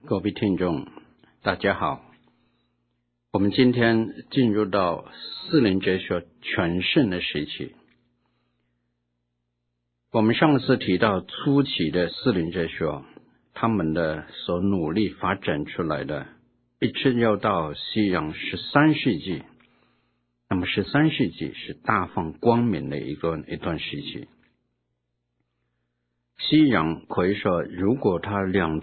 各位听众大家好，我们今天进入到四灵哲学全盛的时期。我们上次提到初期的四灵哲学，他们的所努力发展出来的，一直要到西洋13世纪。那么13世纪是大放光明的一段时期。西洋可以说，如果他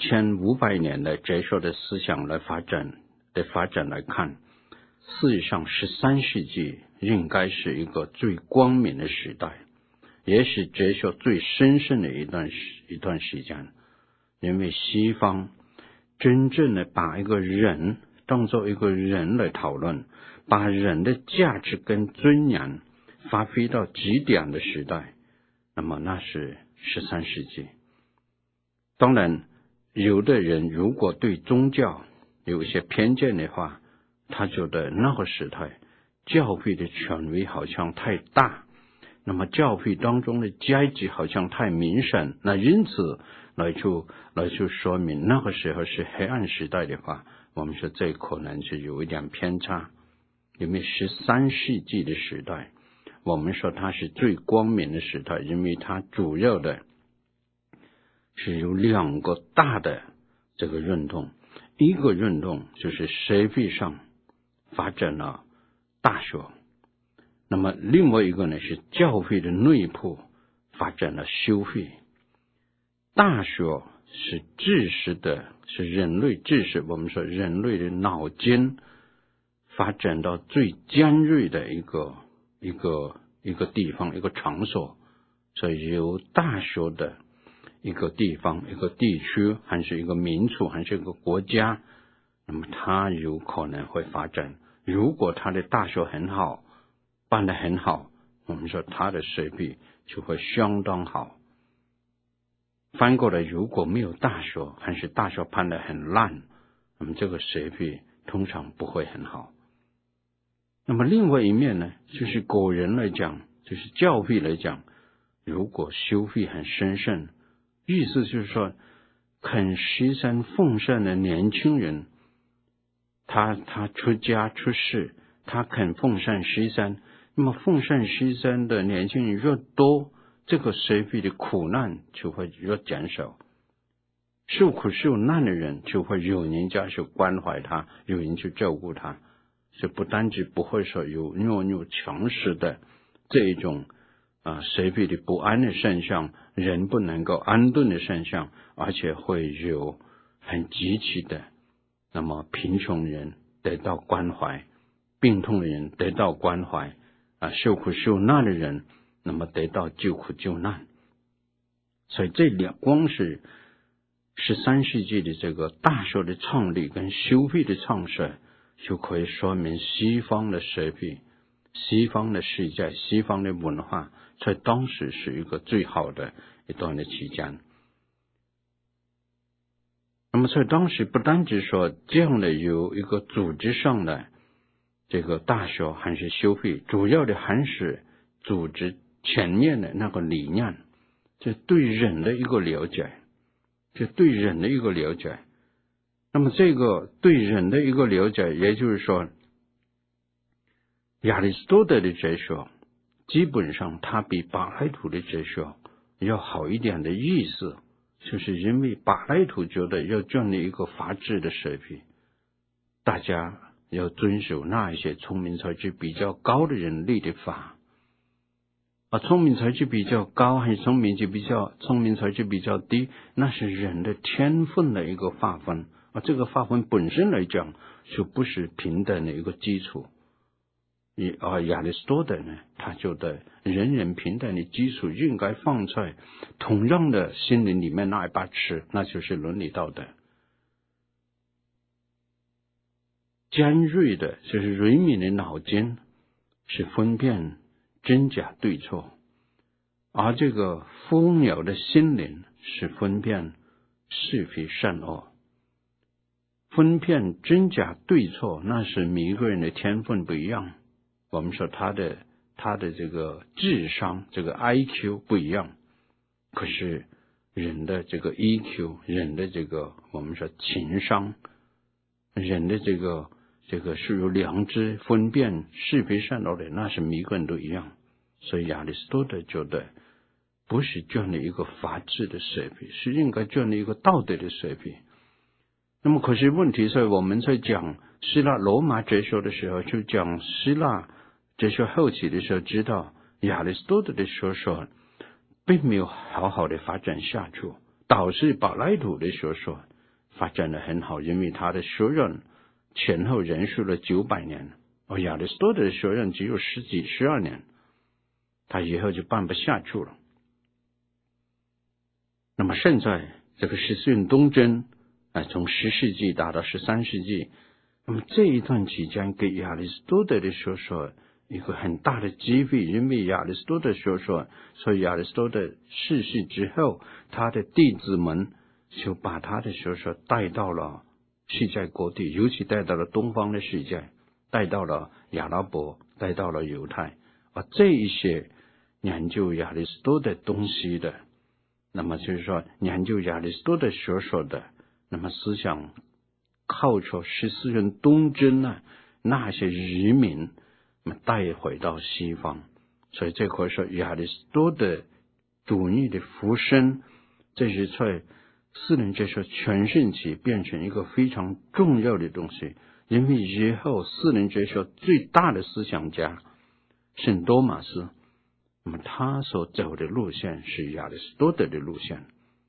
2500年的哲学的思想来发展来看，事实上13世纪应该是一个最光明的时代，也是哲学最兴盛的一段时间。因为西方真正的把一个人当作一个人来讨论，把人的价值跟尊严发挥到极点的时代，那么那是13世纪。当然，有的人如果对宗教有一些偏见的话，他觉得那个时代教会的权威好像太大，那么教会当中的阶级好像太明显，那因此来就说明那个时候是黑暗时代的话，我们说这可能是有一点偏差。因为13世纪的时代，我们说它是最光明的时代，因为它主要的是有两个大的这个运动，一个运动就是社会上发展了大学，那么另外一个呢是教会的内部发展了修会。大学是知识的，是人类知识，我们说人类的脑筋发展到最尖锐的一个地方，一个场所。所以有大学的一个地方，一个地区，还是一个民族，还是一个国家，那么它有可能会发展。如果它的大学很好，办得很好，我们说它的水平就会相当好。反过来，如果没有大学，还是大学办得很烂，那么这个水平通常不会很好。那么另外一面呢，就是个人来讲，就是教会来讲，如果修会很神圣，意思就是说肯牺牲奉献的年轻人，他出家出世，他肯奉献牺牲，那么奉献牺牲的年轻人越多，这个社会的苦难就会越减少，受苦受难的人就会有人家去关怀他，有人去照顾他，所以不单只不会说有弱强势的这一种社会的不安的现象，人不能够安顿的现象，而且会有很积极的，那么贫穷人得到关怀，病痛的人得到关怀，受苦受难的人那么得到救苦救难。所以这光是13世纪的这个大学的创立跟修会的创设，就可以说明西方的社会、西方的世界、西方的文化在当时是一个最好的一段的期间。那么在当时不单只说这样的有一个组织上的这个大学还是修会，主要的还是组织前面的那个理念，就对人的一个了解，那么这个对人的一个了解，也就是说亚里士多德的哲学基本上它比柏拉图的哲学要好一点的意思，就是因为柏拉图觉得要建立一个法治的社会，大家要遵守那一些聪明才智比较高的人立的法，聪明才智比较高还是聪明才智比较低，那是人的天分的一个划分，这个划分本身来讲就不是平等的一个基础。亚里士多德呢，他觉得人人平等的基础应该放在同样的心灵里面那一把尺，那就是伦理道德。尖锐的就是人民的脑筋是分辨真假对错，而这个蜂鸟的心灵是分辨是非善恶。分辨真假对错，那是每一个人的天分不一样。我们说他的这个智商，这个 IQ 不一样，可是人的这个 EQ， 人的这个我们说情商，人的这个是有良知，分辨是非善恶的，那是每个人都一样。所以亚里士多德觉得不是建立一个法治的水平，是应该建立一个道德的水平。那么可是问题是我们在讲希腊罗马哲学的时候，就讲希腊哲学后期的时候，知道亚里士多德的学说并没有好好的发展下去，导致柏拉图的学说发展的很好，因为他的学人前后人数了900年，而亚里士多德的学人只有12年，他以后就办不下去了。那么现在这个十字运东征从10世纪打到13世纪，那么这一段期间给亚里士多德的学说一个很大的机会，因为亚里士多德学说，所以亚里士多德逝世之后，他的弟子们就把他的学说带到了世界各地，尤其带到了东方的世界，带到了阿拉伯，带到了犹太。而这一些研究亚里士多德东西的，那么就是说研究亚里士多德学说的，那么思想靠着14人东征那些移民带回到西方，所以这可以说亚里士多德主义的浮升，这是在私人哲学全盛期变成一个非常重要的东西。因为以后私人哲学最大的思想家圣多马斯，那么他所走的路线是亚里士多德的路线。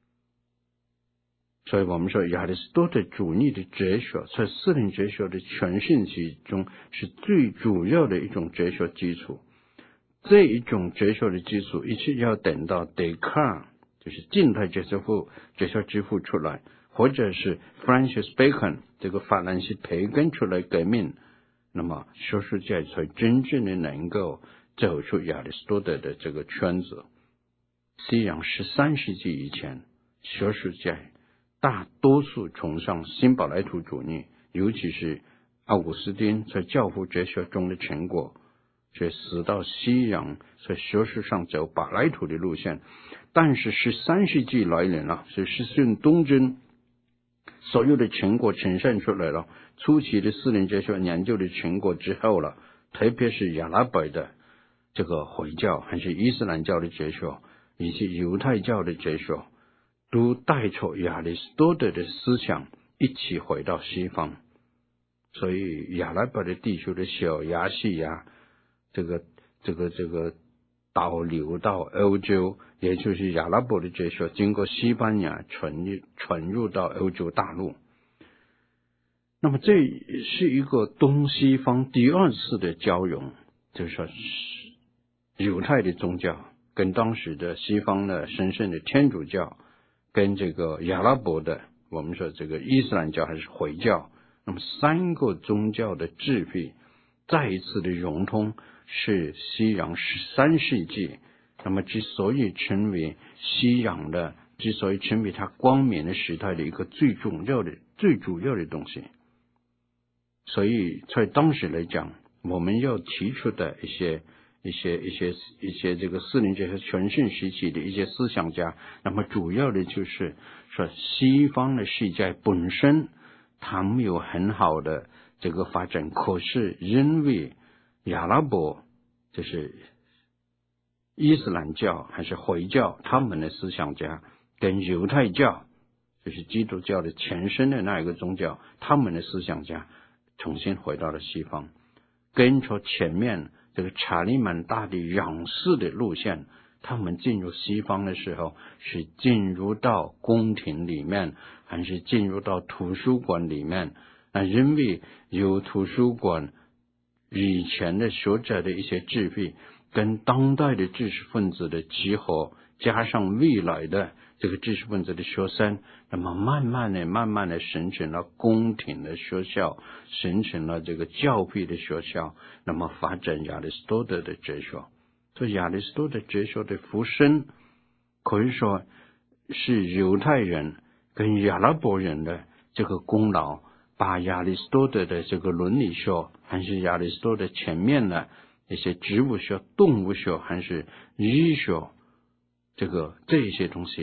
所以我们说亚里士多德主义的哲学在私人哲学的全盛期中是最主要的一种哲学基础。这一种哲学的基础一直要等到笛卡尔，就是近代哲学之父出来，或者是 Francis Bacon 这个法兰西培根出来革命，那么学术界才真正的能够走出亚里士多德的这个圈子。西洋13世纪以前，学术界大多数崇尚新柏拉图主义，尤其是奥古斯丁在教父哲学中的成果，所以使到西洋在学术上走柏拉图的路线。但是13世纪来临了，是14运东征所有的成果呈现出来了，初期的私人哲学研究的成果之后了，特别是阿拉伯的这个回教还是伊斯兰教的哲学以及犹太教的哲学，都带着亚里士多德的思想一起回到西方。所以阿拉伯的地区的小亚细亚这个导流到欧洲，也就是阿拉伯的哲学经过西班牙传入到欧洲大陆。那么这是一个东西方第二次的交融，就是说犹太的宗教跟当时的西方的神圣的天主教，跟这个阿拉伯的我们说这个伊斯兰教还是回教，那么3个宗教的智慧再一次的融通，是西洋13世纪那么之所以成为西洋的，之所以成为它光明的时代的一个最主要的东西。所以在当时来讲，我们要提出的一些这个私人哲学全盛时期的一些思想家，那么主要的就是说西方的世界本身它没有很好的这个发展，可是因为阿拉伯就是伊斯兰教还是回教，他们的思想家跟犹太教就是基督教的前身的那一个宗教，他们的思想家重新回到了西方，跟着前面这个查理曼大帝仰视的路线，他们进入西方的时候是进入到宫廷里面，还是进入到图书馆里面。因为有图书馆以前的学者的一些智慧跟当代的知识分子的集合，加上未来的这个知识分子的学生，那么慢慢的形成了宫廷的学校，形成了这个教会的学校，那么发展亚里士多德的哲学。所以亚里士多德哲学的浮升可以说是犹太人跟阿拉伯人的这个功劳，把亚里士多德的这个伦理学还是亚里士多德前面的一些植物学、动物学还是医学这些东西，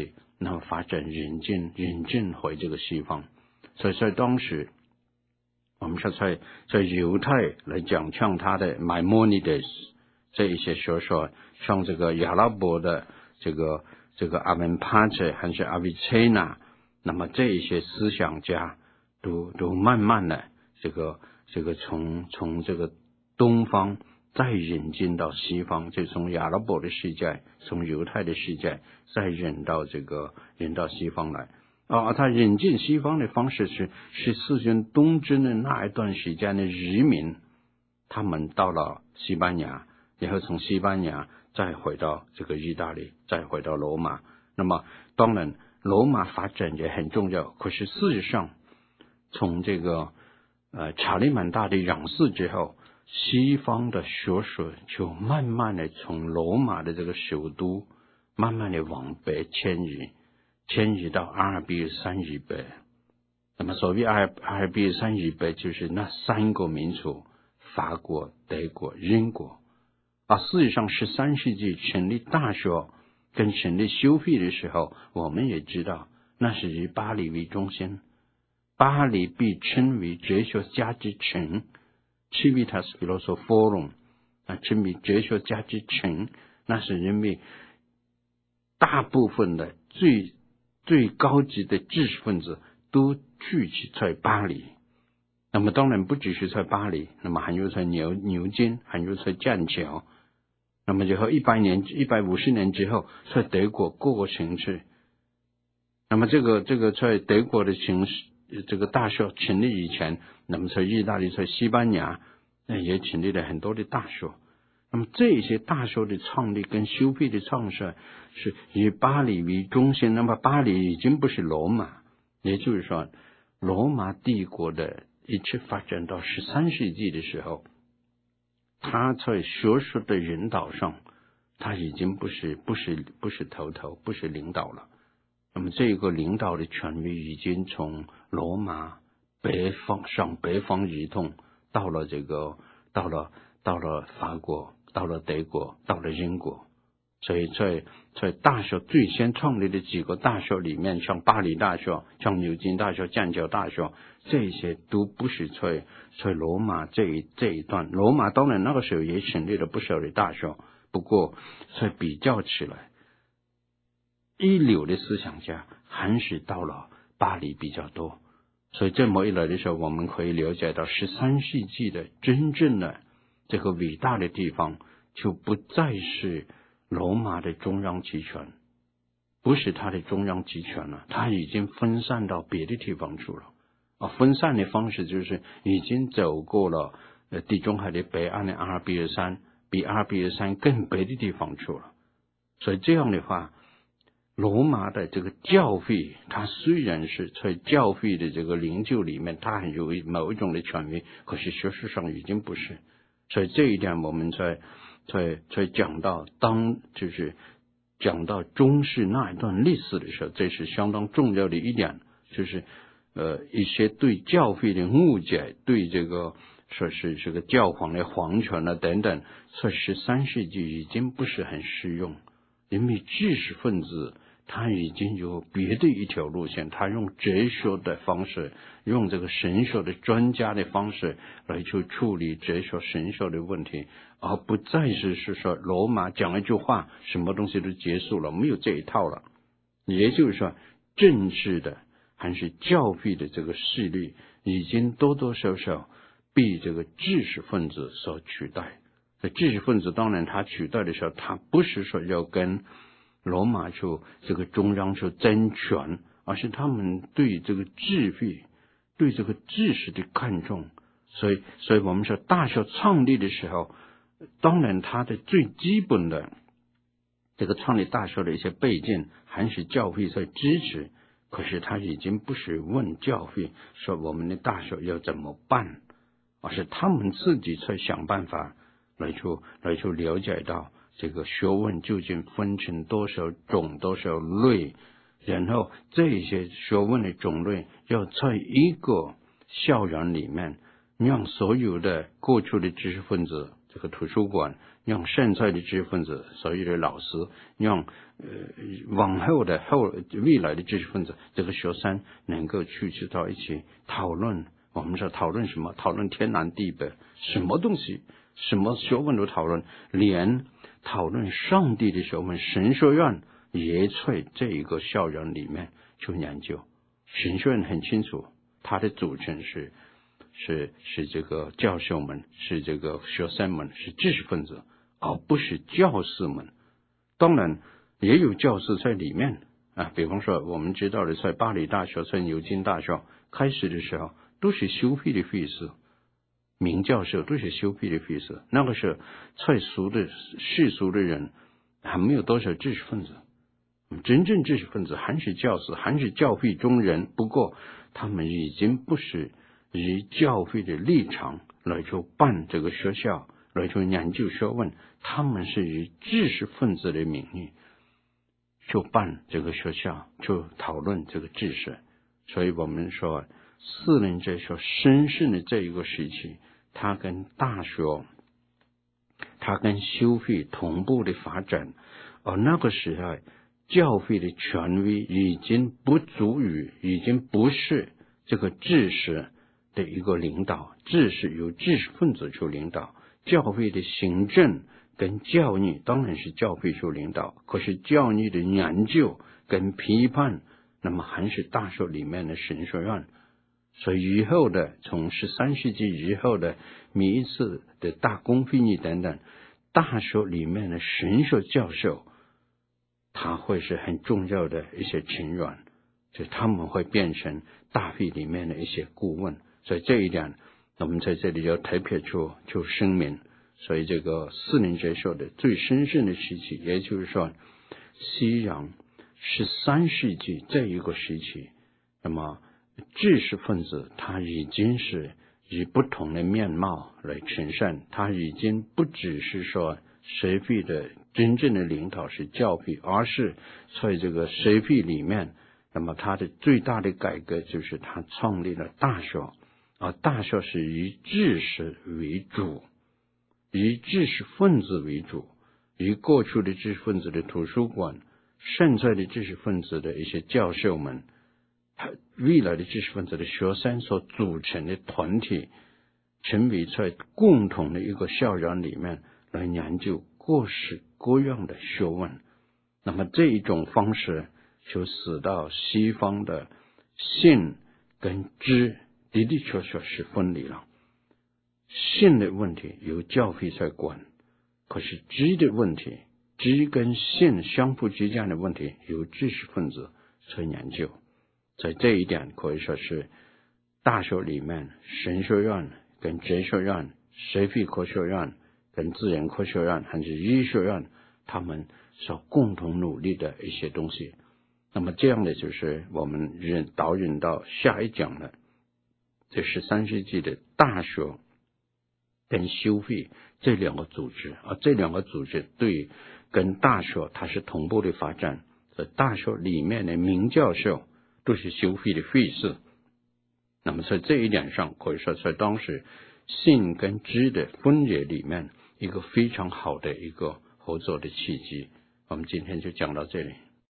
那么发展引进回这个西方。所以在当时我们说在犹太来讲，像他的 Maimonides 这一些学说，像这个亚拉伯的这个阿文帕切还是阿维切纳，那么这一些思想家都慢慢的这个从这个东方再引进到西方，就从亚拉伯的世界，从犹太的世界再引到西方来。他引进西方的方式是14世东征的那一段时间的移民，他们到了西班牙，然后从西班牙再回到这个意大利，再回到罗马。那么当然罗马发展也很重要，可是事实上从这个查理曼大帝仰视之后，西方的学说就慢慢的从罗马的这个首都慢慢的往北迁移到阿尔卑斯山以北。那么所谓阿尔卑斯山以北，就是那三个民族：法国、德国、英国。事实上13世纪成立大学跟成立修会的时候，我们也知道那是以巴黎为中心。巴黎被称为哲学家之城 Civitas Philosophorum， 称为哲学家之城，那是因为大部分的最高级的知识分子都聚集在巴黎。那么当然不只是在巴黎，那么还有在牛津，还有在剑桥。那么以后150年之后，在德国各个城市，那么这个在德国的城市这个大学成立以前，那么在意大利、在西班牙也成立了很多的大学。那么这些大学的创立跟修会的创设是以巴黎为中心。那么巴黎已经不是罗马，也就是说罗马帝国的一直发展到13世纪的时候，他在学术的引导上，他已经不是头，不是领导了。那么这个领导的权威已经从罗马北方移动到了法国，到了德国，到了英国。所以在大学最先创立的几个大学里面，像巴黎大学、像牛津大学、剑桥大学，这些都不是在罗马这一段。罗马当然那个时候也成立了不少的大学，不过在比较起来，一流的思想家还是到了巴黎比较多。所以这么一来的时候，我们可以了解到13世纪的真正的这个伟大的地方，就不再是罗马的中央集权，不是它的中央集权了，它已经分散到别的地方去了。分散的方式就是已经走过了地中海的北岸的阿尔卑斯山，比阿尔卑斯山更北的地方去了。所以这样的话，罗马的这个教会，它虽然是在教会的这个领袖里面，它有某一种的权威，可是学术上已经不是。所以这一点我们在讲到就是讲到中世那一段历史的时候，这是相当重要的一点，就是一些对教会的误解，对这个说是这个教皇的皇权等等，在13世纪已经不是很适用，因为知识分子他已经有别的一条路线，他用哲学的方式，用这个神学的专家的方式来去处理哲学神学的问题，而不再是说罗马讲一句话什么东西都结束了，没有这一套了。也就是说政治的还是教会的这个势力已经多多少少被这个知识分子所取代。知识分子当然他取代的时候，他不是说要跟罗马这个中央争权，而是他们对这个智慧、对这个知识的看重。所以我们说大学创立的时候，当然它的最基本的这个创立大学的一些背景还是教会在支持，可是他已经不是问教会说我们的大学要怎么办，而是他们自己在想办法来去了解到这个学问究竟分成多少种多少类，然后这些学问的种类要在一个校园里面，让所有的过去的知识分子这个图书馆，让现在的知识分子，所有的老师，让往后的未来的知识分子，这个学生能够去知道一起讨论。我们说讨论什么？讨论天南地北，什么东西，什么学问都讨论，连讨论上帝的学问，神学院也在这一个校园里面去研究。神学院很清楚，它的组成是这个教授们，是这个学生们，是知识分子，而不是教师们。当然也有教师在里面啊，比方说我们知道的，在巴黎大学、在牛津大学开始的时候，都是收费的费时，名教授都是收费的费时。那个时候，在世俗的人还没有多少知识分子，真正知识分子还是教师，还是教会中人。不过他们已经不是以教会的立场来去办这个学校，来去研究学问，他们是以知识分子的名义就办这个学校，就讨论这个知识。所以我们说四人哲学深深的这一个时期，它跟大学，它跟修会同步的发展。而那个时代教会的权威已经不足以，已经不是这个知识的一个领导，知识由知识分子去领导，教会的行政跟教育当然是教会去领导，可是教育的研究跟批判，那么还是大学里面的神学院。所以以后的从13世纪以后的每一次的大公会议等等，大学里面的神学教授，他会是很重要的一些成员，就他们会变成大会里面的一些顾问。所以这一点我们在这里要特别就声明。所以这个四人哲学的最深深的时期，也就是说西洋13世纪这一个时期，那么知识分子他已经是以不同的面貌来呈现，他已经不只是说社会的真正的领导是教会，而是在这个社会里面，那么他的最大的改革就是他创立了大学，而大学是以知识为主，以知识分子为主，以过去的知识分子的图书馆，现在的知识分子的一些教授们，未来的知识分子的学生所组成的团体，成为在共同的一个校园里面来研究各式各样的学问。那么这一种方式就使到西方的信跟知的的确确是分离了。信的问题由教会在管，可是知的问题，知跟信相互之间的问题由知识分子在研究。在这一点可以说是大学里面神学院跟哲学院、社会科学院跟自然科学院还是医学院，他们所共同努力的一些东西。那么这样的就是我们导引到下一讲的这13世纪的大学跟修会这两个组织，而这两个组织对跟大学它是同步的发展。在大学里面的名教授都是修会的会士。那么在这一点上可以说在当时信跟知的分野里面一个非常好的一个合作的契机。我们今天就讲到这里。